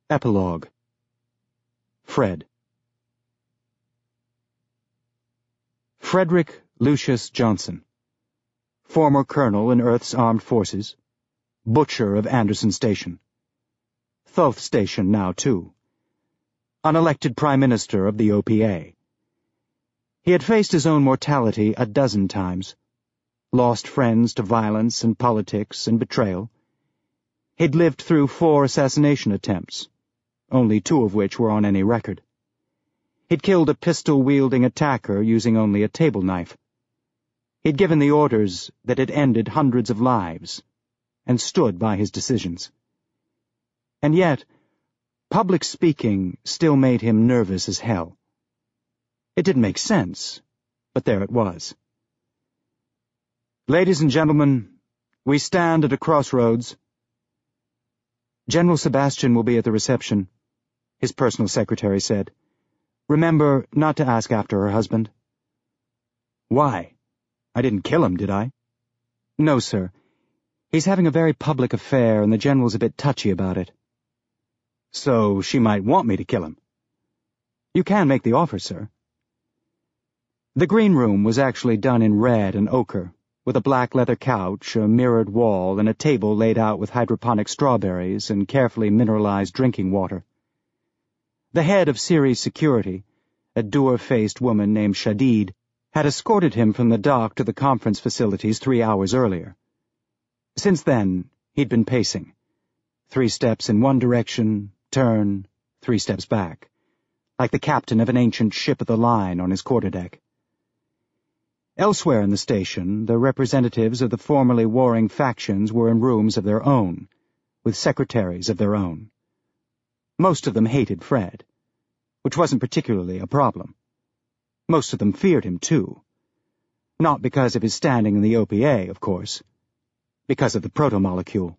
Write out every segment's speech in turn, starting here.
Epilogue. Fred. Frederick Lucius Johnson, former colonel in Earth's Armed Forces, butcher of Anderson Station. Thoth Station now, too. Unelected Prime Minister of the OPA. He had faced his own mortality a dozen times, lost friends to violence and politics and betrayal. He'd lived through 4 assassination attempts, only 2 of which were on any record. He'd killed a pistol-wielding attacker using only a table knife. He'd given the orders that had ended hundreds of lives, and stood by his decisions. And yet, public speaking still made him nervous as hell. It didn't make sense, but there it was. Ladies and gentlemen, we stand at a crossroads. General Sebastian will be at the reception, his personal secretary said. Remember not to ask after her husband. Why? I didn't kill him, did I? No, sir. He's having a very public affair, and the general's a bit touchy about it. So she might want me to kill him. You can make the offer, sir. The green room was actually done in red and ochre, with a black leather couch, a mirrored wall, and a table laid out with hydroponic strawberries and carefully mineralized drinking water. The head of Ceres Security, a dour-faced woman named Shadid, had escorted him from the dock to the conference facilities 3 hours earlier. Since then, he'd been pacing. 3 steps in one direction, turn, 3 steps back, like the captain of an ancient ship of the line on his quarterdeck. Elsewhere in the station, the representatives of the formerly warring factions were in rooms of their own, with secretaries of their own. Most of them hated Fred, which wasn't particularly a problem. Most of them feared him, too. Not because of his standing in the OPA, of course. Because of the protomolecule.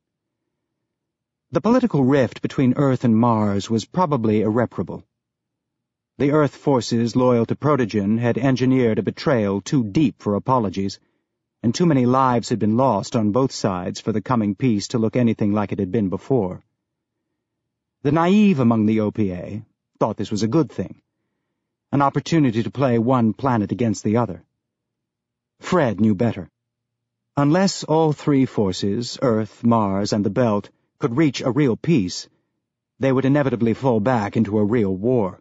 The political rift between Earth and Mars was probably irreparable. The Earth forces loyal to Protogen had engineered a betrayal too deep for apologies, and too many lives had been lost on both sides for the coming peace to look anything like it had been before. The naive among the OPA thought this was a good thing, an opportunity to play one planet against the other. Fred knew better. Unless all 3 forces, Earth, Mars, and the Belt, could reach a real peace, they would inevitably fall back into a real war.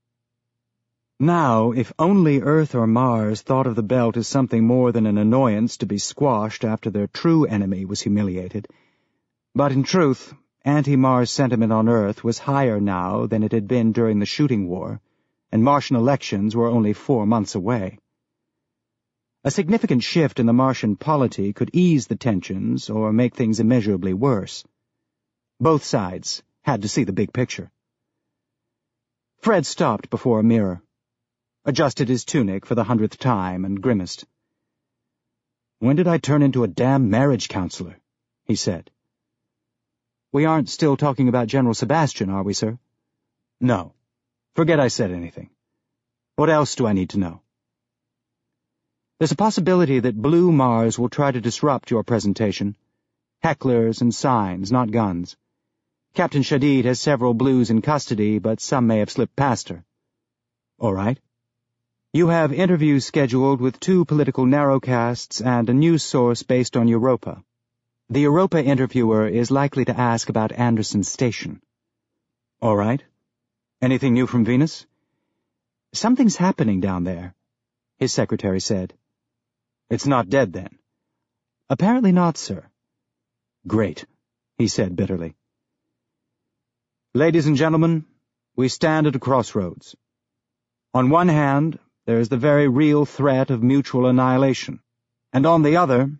Now, if only Earth or Mars thought of the Belt as something more than an annoyance to be squashed after their true enemy was humiliated. But in truth, anti-Mars sentiment on Earth was higher now than it had been during the shooting war, and Martian elections were only 4 months away. A significant shift in the Martian polity could ease the tensions or make things immeasurably worse. Both sides had to see the big picture. Fred stopped before a mirror, adjusted his tunic for the 100th time, and grimaced. "When did I turn into a damn marriage counselor?" he said. "We aren't still talking about General Sebastian, are we, sir?" "No. Forget I said anything. What else do I need to know?" "There's a possibility that Blue Mars will try to disrupt your presentation. Hecklers and signs, not guns. Captain Shadid has several Blues in custody, but some may have slipped past her." "All right. You have interviews scheduled with 2 political narrowcasts and a news source based on Europa. The Europa interviewer is likely to ask about Anderson Station." "All right. Anything new from Venus?" "Something's happening down there," his secretary said. "It's not dead, then?" "Apparently not, sir." "Great," he said bitterly. Ladies and gentlemen, we stand at a crossroads. On one hand, there is the very real threat of mutual annihilation, and on the other,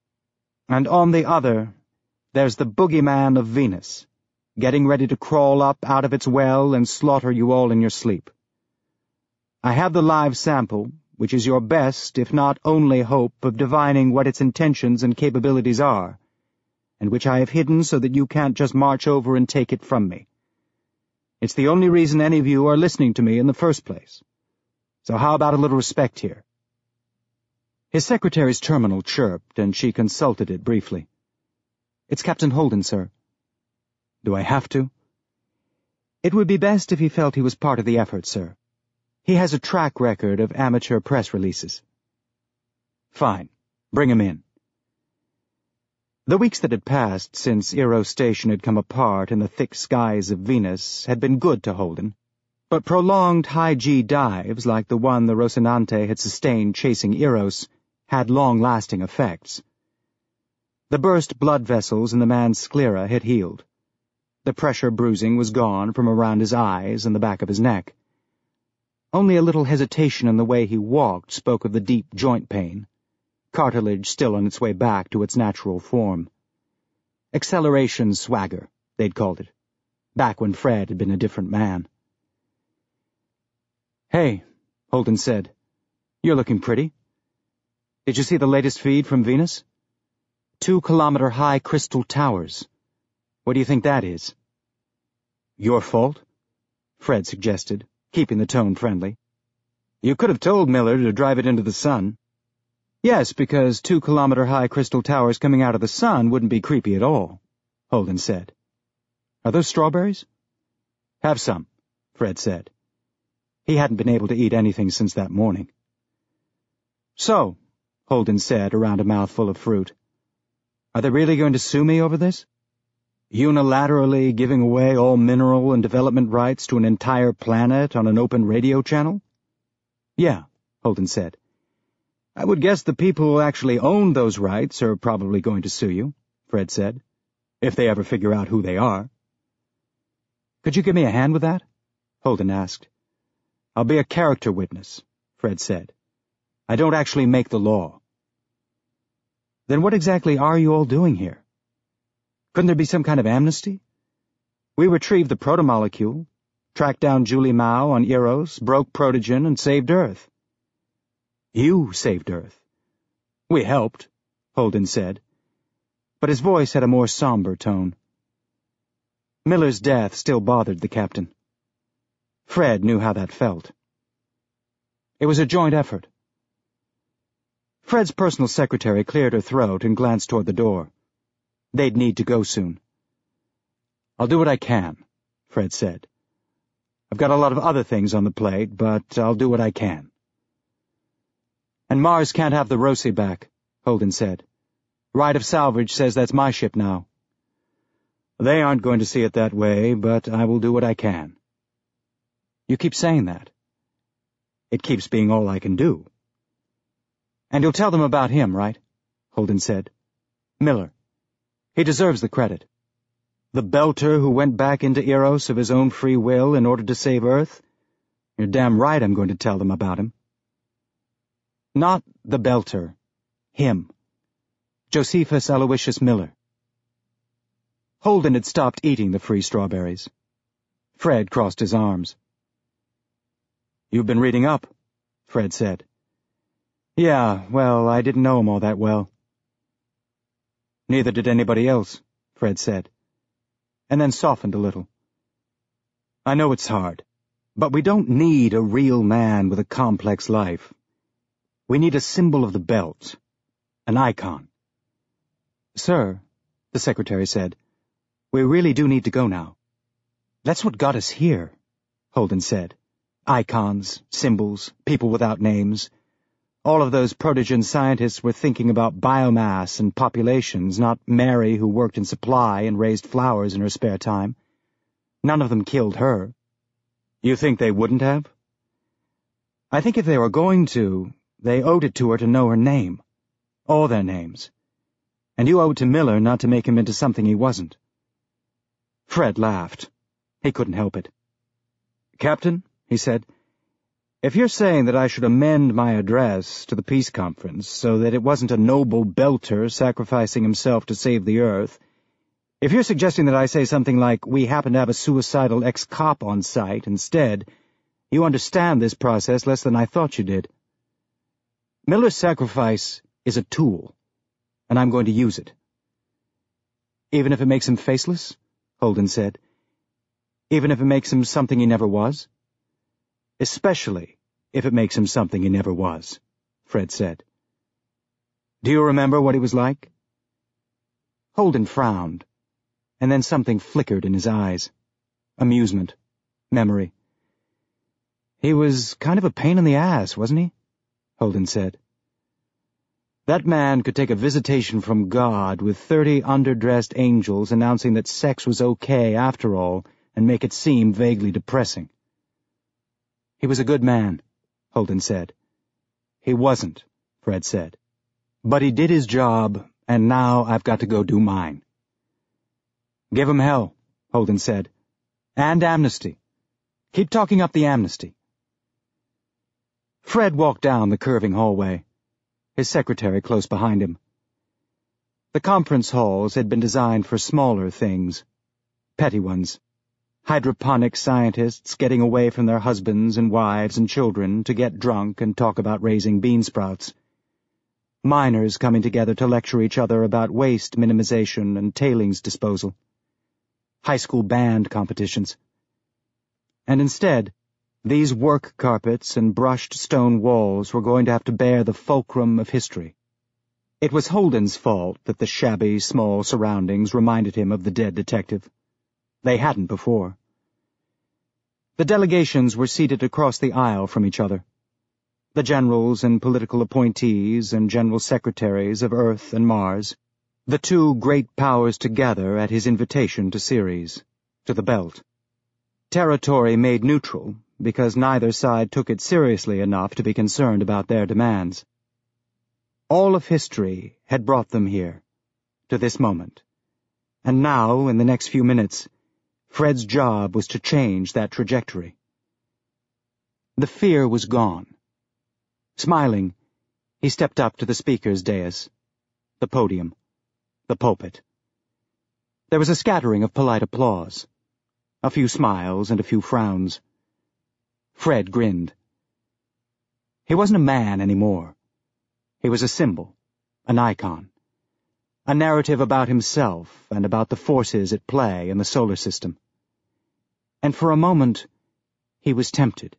there's the boogeyman of Venus, getting ready to crawl up out of its well and slaughter you all in your sleep. I have the live sample, which is your best, if not only hope of divining what its intentions and capabilities are, and which I have hidden so that you can't just march over and take it from me. It's the only reason any of you are listening to me in the first place. So how about a little respect here?" His secretary's terminal chirped, and she consulted it briefly. "It's Captain Holden, sir." "Do I have to?" It would be best if he felt he was part of the effort, sir. He has a track record of amateur press releases. Fine. Bring him in. The weeks that had passed since Eros Station had come apart in the thick skies of Venus had been good to Holden, but prolonged high-G dives like the one the Rocinante had sustained chasing Eros had long-lasting effects. The burst blood vessels in the man's sclera had healed. The pressure bruising was gone from around his eyes and the back of his neck. Only a little hesitation in the way he walked spoke of the deep joint pain, cartilage still on its way back to its natural form. Acceleration swagger, they'd called it, back when Fred had been a different man. "Hey," Holden said. "You're looking pretty. Did you see the latest feed from Venus? 2-kilometer-high crystal towers. What do you think that is?" "Your fault?" Fred suggested, keeping the tone friendly. "You could have told Miller to drive it into the sun." "Yes, because 2-kilometer-high crystal towers coming out of the sun wouldn't be creepy at all," Holden said. "Are those strawberries?" "Have some," Fred said. He hadn't been able to eat anything since that morning. "So," Holden said around a mouthful of fruit, "are they really going to sue me over this? Unilaterally giving away all mineral and development rights to an entire planet on an open radio channel?" "Yeah," Holden said. "I would guess the people who actually own those rights are probably going to sue you," Fred said, "if they ever figure out who they are." "Could you give me a hand with that?" Holden asked. "I'll be a character witness," Fred said. "I don't actually make the law." "Then what exactly are you all doing here? Couldn't there be some kind of amnesty? We retrieved the protomolecule, tracked down Julie Mao on Eros, broke Protogen, and saved Earth." "You saved Earth." "We helped," Holden said, but his voice had a more somber tone. Miller's death still bothered the captain. Fred knew how that felt. It was a joint effort. Fred's personal secretary cleared her throat and glanced toward the door. They'd need to go soon. "I'll do what I can," Fred said. "I've got a lot of other things on the plate, but I'll do what I can." "And Mars can't have the Roci back," Holden said. "Right of Salvage says that's my ship now." "They aren't going to see it that way, but I will do what I can." "You keep saying that." "It keeps being all I can do." "And you'll tell them about him, right?" Holden said. "Miller. He deserves the credit. The belter who went back into Eros of his own free will in order to save Earth? You're damn right I'm going to tell them about him." "Not the belter. Him. Josephus Aloysius Miller." Holden had stopped eating the free strawberries. Fred crossed his arms. "You've been reading up," Fred said. "Yeah, well, I didn't know him all that well." "Neither did anybody else," Fred said, and then softened a little. "I know it's hard, but we don't need a real man with a complex life. We need a symbol of the belt, an icon." "Sir," the secretary said, "we really do need to go now." "That's what got us here," Holden said. "Icons, symbols, people without names. All of those Protogen scientists were thinking about biomass and populations, not Mary who worked in supply and raised flowers in her spare time. None of them killed her." "You think they wouldn't have?" "I think if they were going to, they owed it to her to know her name. All their names. And you owe it to Miller not to make him into something he wasn't." Fred laughed. He couldn't help it. "Captain," he said, "if you're saying that I should amend my address to the peace conference so that it wasn't a noble belter sacrificing himself to save the Earth, if you're suggesting that I say something like, 'We happen to have a suicidal ex-cop on site,' instead, you understand this process less than I thought you did. Miller's sacrifice is a tool, and I'm going to use it." "Even if it makes him faceless?" Holden said. "Even if it makes him something he never was?" "Especially if it makes him something he never was," Fred said. "Do you remember what he was like?" Holden frowned, and then something flickered in his eyes. Amusement, memory. "He was kind of a pain in the ass, wasn't he?" Holden said. "That man could take a visitation from God with 30 underdressed angels announcing that sex was okay after all and make it seem vaguely depressing." "He was a good man," Holden said. "He wasn't," Fred said. "But he did his job, and now I've got to go do mine." "Give him hell," Holden said. "And amnesty. Keep talking up the amnesty." Fred walked down the curving hallway, his secretary close behind him. The conference halls had been designed for smaller things, petty ones. Hydroponic scientists getting away from their husbands and wives and children to get drunk and talk about raising bean sprouts. Miners coming together to lecture each other about waste minimization and tailings disposal. High school band competitions. And instead, these work carpets and brushed stone walls were going to have to bear the fulcrum of history. It was Holden's fault that the shabby, small surroundings reminded him of the dead detective. They hadn't before. The delegations were seated across the aisle from each other. The generals and political appointees and general secretaries of Earth and Mars, the two great powers together at his invitation to Ceres, to the Belt. Territory made neutral, because neither side took it seriously enough to be concerned about their demands. All of history had brought them here, to this moment, and now, in the next few minutes, Fred's job was to change that trajectory. The fear was gone. Smiling, he stepped up to the speaker's dais, the podium, the pulpit. There was a scattering of polite applause, a few smiles and a few frowns. Fred grinned. He wasn't a man anymore. He was a symbol, an icon, a narrative about himself and about the forces at play in the solar system. And for a moment, he was tempted.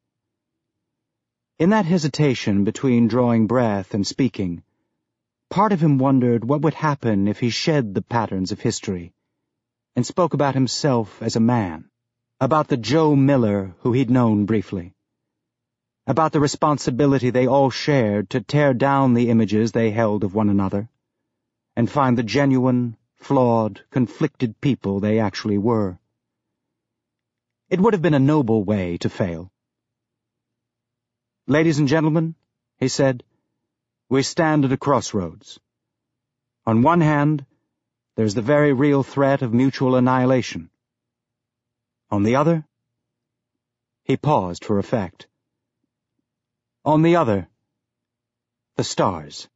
In that hesitation between drawing breath and speaking, part of him wondered what would happen if he shed the patterns of history and spoke about himself as a man, about the Joe Miller who he'd known briefly, about the responsibility they all shared to tear down the images they held of one another and find the genuine, flawed, conflicted people they actually were. It would have been a noble way to fail. "Ladies and gentlemen," he said, "we stand at a crossroads. On one hand, there's the very real threat of mutual annihilation. On the other—" He paused for effect. "On the other, the stars."